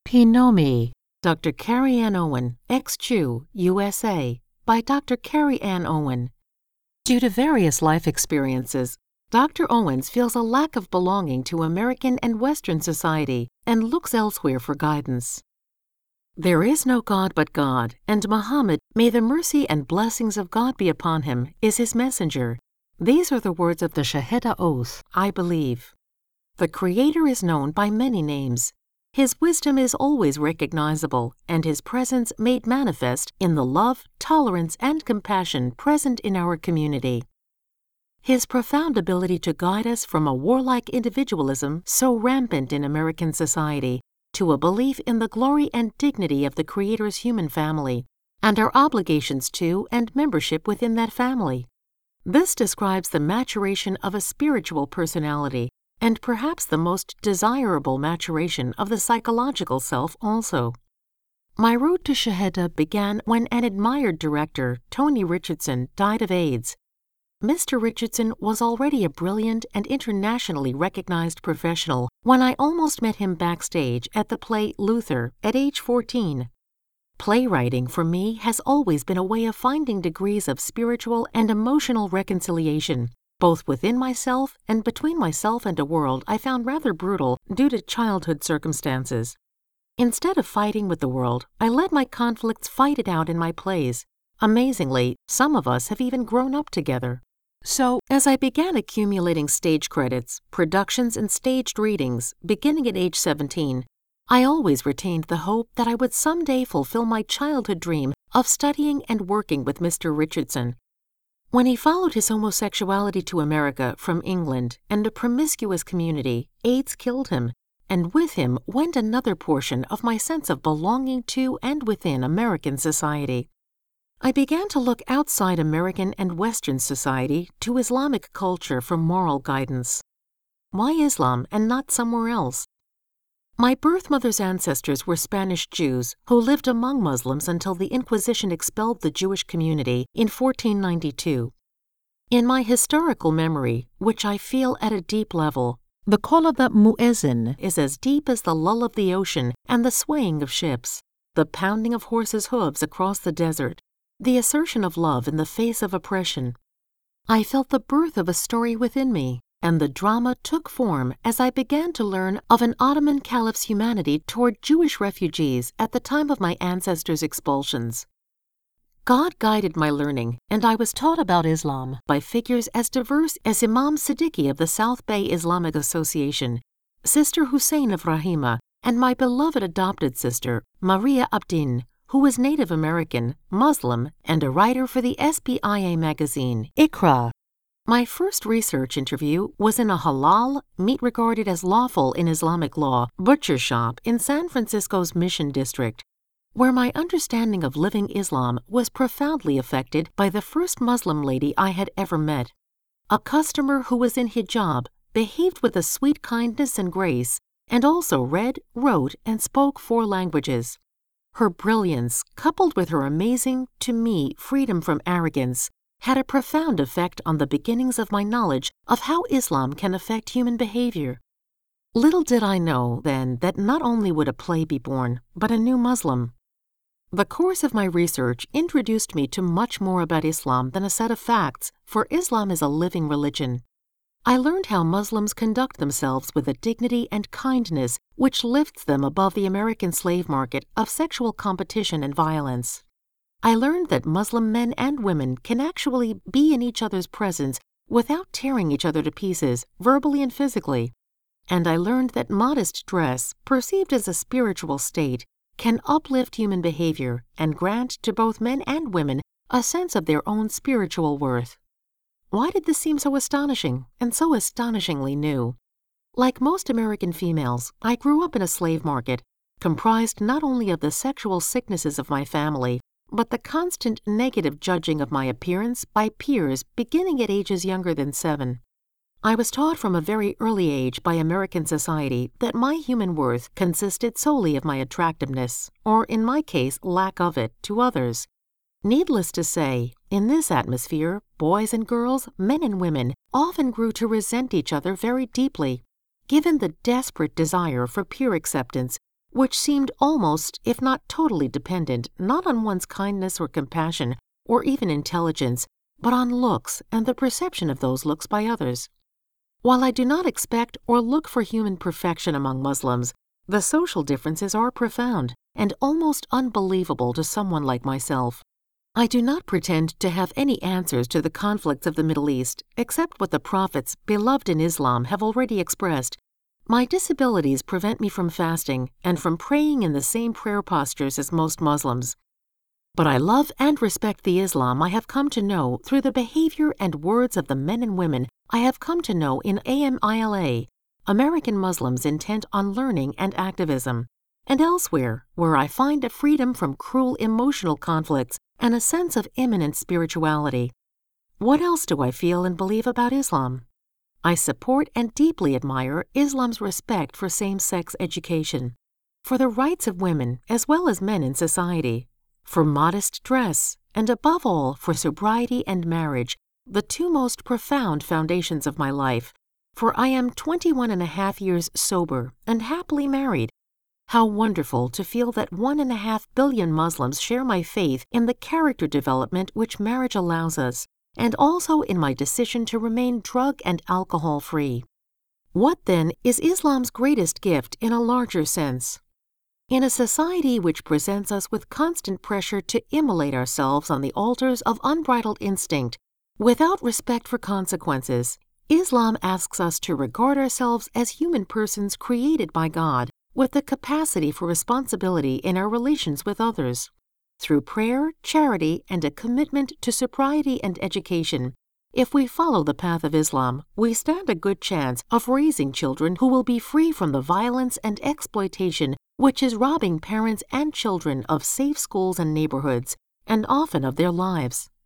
Pinomi, Dr. Carrie Ann Owen, ex-Jew, USA, by Dr. Carrie Ann Owen. Due to various life experiences, Dr. Owens feels a lack of belonging to American and Western society and looks elsewhere for guidance. There is no God but God, and Muhammad, may the mercy and blessings of God be upon him, is his messenger. These are the words of the Shahada oath, I believe. The Creator is known by many names. His wisdom is always recognizable, and his presence made manifest in the love, tolerance, and compassion present in our community. His profound ability to guide us from a warlike individualism so rampant in American society to a belief in the glory and dignity of the Creator's human family, and our obligations to and membership within that family. This describes the maturation of a spiritual personality, and perhaps the most desirable maturation of the psychological self also. My road to Shahada began when an admired director, Tony Richardson, died of AIDS. Mr. Richardson was already a brilliant and internationally recognized professional when I almost met him backstage at the play Luther at age 14. Playwriting for me has always been a way of finding degrees of spiritual and emotional reconciliation, both within myself and between myself and a world I found rather brutal due to childhood circumstances. Instead of fighting with the world, I let my conflicts fight it out in my plays. Amazingly, some of us have even grown up together. So, as I began accumulating stage credits, productions, and staged readings, beginning at age 17, I always retained the hope that I would someday fulfill my childhood dream of studying and working with Mr. Richardson. When he followed his homosexuality to America from England and a promiscuous community, AIDS killed him, and with him went another portion of my sense of belonging to and within American society. I began to look outside American and Western society to Islamic culture for moral guidance. Why Islam and not somewhere else? My birth mother's ancestors were Spanish Jews who lived among Muslims until the Inquisition expelled the Jewish community in 1492. In my historical memory, which I feel at a deep level, the call of the muezzin is as deep as the lull of the ocean and the swaying of ships, the pounding of horses' hooves across the desert, the assertion of love in the face of oppression. I felt the birth of a story within me, and the drama took form as I began to learn of an Ottoman caliph's humanity toward Jewish refugees at the time of my ancestors' expulsions. God guided my learning, and I was taught about Islam by figures as diverse as Imam Siddiqui of the South Bay Islamic Association, Sister Hussein of Rahima, and my beloved adopted sister, Maria Abdin, who was Native American, Muslim, and a writer for the SBIA magazine, Iqra. My first research interview was in a halal, meat regarded as lawful in Islamic law, butcher shop in San Francisco's Mission District, where my understanding of living Islam was profoundly affected by the first Muslim lady I had ever met. A customer who was in hijab, behaved with a sweet kindness and grace, and also read, wrote, and spoke 4 languages. Her brilliance, coupled with her amazing, to me, freedom from arrogance, had a profound effect on the beginnings of my knowledge of how Islam can affect human behavior. Little did I know then that not only would a play be born, but a new Muslim. The course of my research introduced me to much more about Islam than a set of facts, for Islam is a living religion. I learned how Muslims conduct themselves with a dignity and kindness which lifts them above the American slave market of sexual competition and violence. I learned that Muslim men and women can actually be in each other's presence without tearing each other to pieces, verbally and physically. And I learned that modest dress, perceived as a spiritual state, can uplift human behavior and grant to both men and women a sense of their own spiritual worth. Why did this seem so astonishing and so astonishingly new? Like most American females, I grew up in a slave market, comprised not only of the sexual sicknesses of my family, but the constant negative judging of my appearance by peers beginning at ages younger than 7. I was taught from a very early age by American society that my human worth consisted solely of my attractiveness, or in my case, lack of it, to others. Needless to say, in this atmosphere, boys and girls, men and women, often grew to resent each other very deeply, given the desperate desire for peer acceptance, which seemed almost, if not totally dependent, not on one's kindness or compassion or even intelligence, but on looks and the perception of those looks by others. While I do not expect or look for human perfection among Muslims, the social differences are profound and almost unbelievable to someone like myself. I do not pretend to have any answers to the conflicts of the Middle East, except what the prophets, beloved in Islam, have already expressed. My disabilities prevent me from fasting and from praying in the same prayer postures as most Muslims. But I love and respect the Islam I have come to know through the behavior and words of the men and women I have come to know in AMILA, American Muslims intent on learning and activism, and elsewhere where I find a freedom from cruel emotional conflicts and a sense of immanent spirituality. What else do I feel and believe about Islam? I support and deeply admire Islam's respect for same-sex education, for the rights of women as well as men in society, for modest dress, and above all for sobriety and marriage, the two most profound foundations of my life, for I am 21.5 years sober and happily married. How wonderful to feel that 1.5 billion Muslims share my faith in the character development which marriage allows us, and also in my decision to remain drug and alcohol-free. What, then, is Islam's greatest gift in a larger sense? In a society which presents us with constant pressure to immolate ourselves on the altars of unbridled instinct, without respect for consequences, Islam asks us to regard ourselves as human persons created by God, with the capacity for responsibility in our relations with others. Through prayer, charity, and a commitment to sobriety and education, if we follow the path of Islam, we stand a good chance of raising children who will be free from the violence and exploitation which is robbing parents and children of safe schools and neighborhoods, and often of their lives.